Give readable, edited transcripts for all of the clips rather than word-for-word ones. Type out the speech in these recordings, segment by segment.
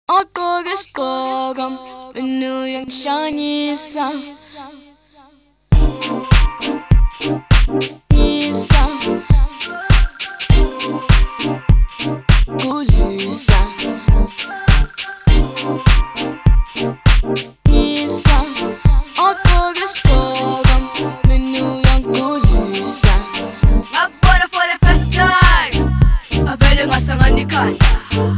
Ogqoke isigqoko mina uyangihlanyisa kulisa ogqoke isigqoko mina uyangigulisa. Ngakubona for the first time avele ngasangana ikhanda,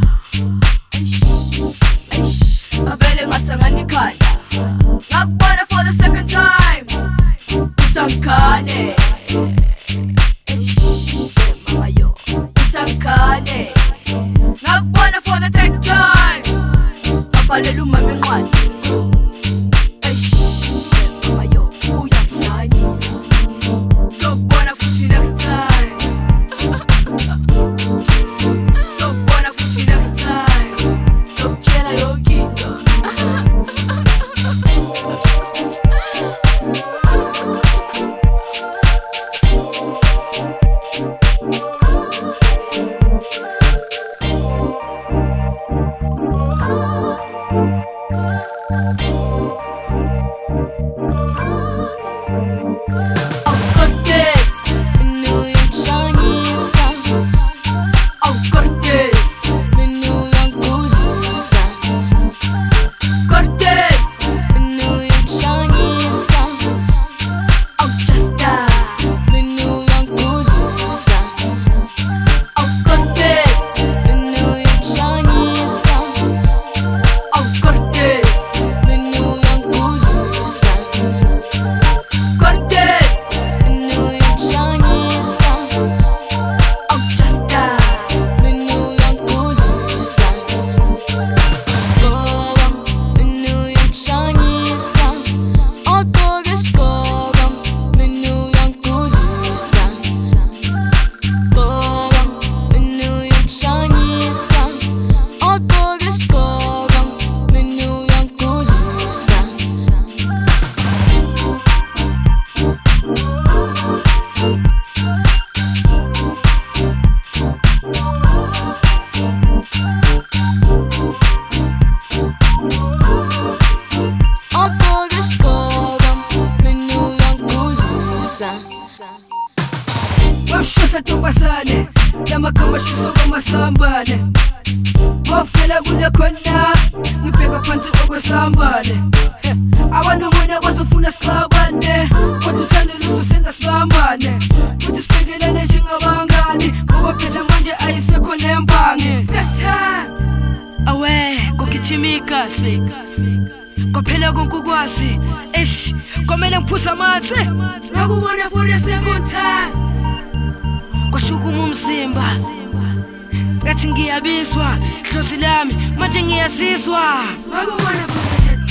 avele ngasangana ikhanda. Ngakubona for the second time utangkhane, mama yo utangkhane. Ngakubona for the third time ngabhalela umama incwadi, mama yo uyangihlanyisa. Sokubona futhi next time, sokubona futhi next time, sokutshela yonke into. Washisa tombazane lamakamba shisoko masambane, wafela kule khona ngibheka phansi okwesambane. Abantu bona bazofuna siqabane kodwa uthando lususenda sibambane, futhi sibhekelene njengabangani ngoba phela manje ayisekho nembangi. First time awe kokijimikase kwaphela konke ukwazi komele ngiphuza amathe. Ngakubona for the second time kwashukuma umzimba ngathi ngiyabizwa, hlozi lami manje ngiyazizwa. ngakubona for the third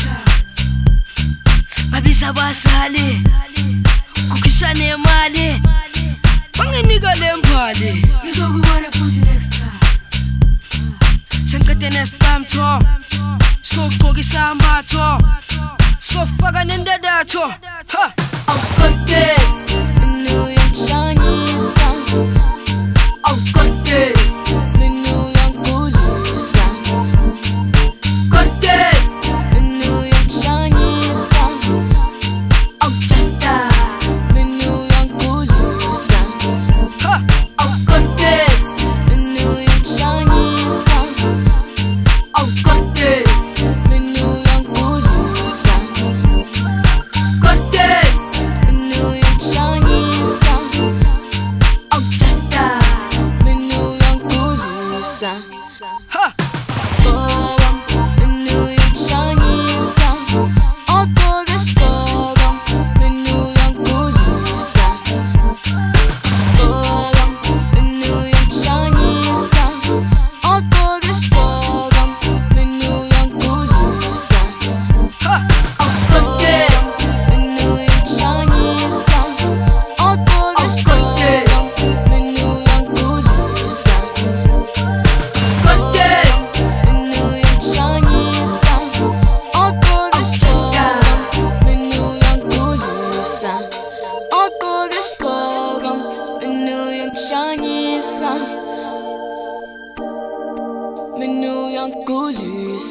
time babiza abazali kukhishane imali banginika le mbali. ngizokubona futhi next time. Sengiqede nestamtho sogqoka isambatho sofaka nendadatho. Awuqodes Mina uyangihlanyisa awuqodes mina uyangigulisa. Cortez Mina uyangihlanyisa awujasta mina uyangigulisa. awuqodes Mina uyangihlanyisa awuqodes mina uyangigulisa. Cortez Mina uyangihlanyisa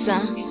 Yangishanyisa.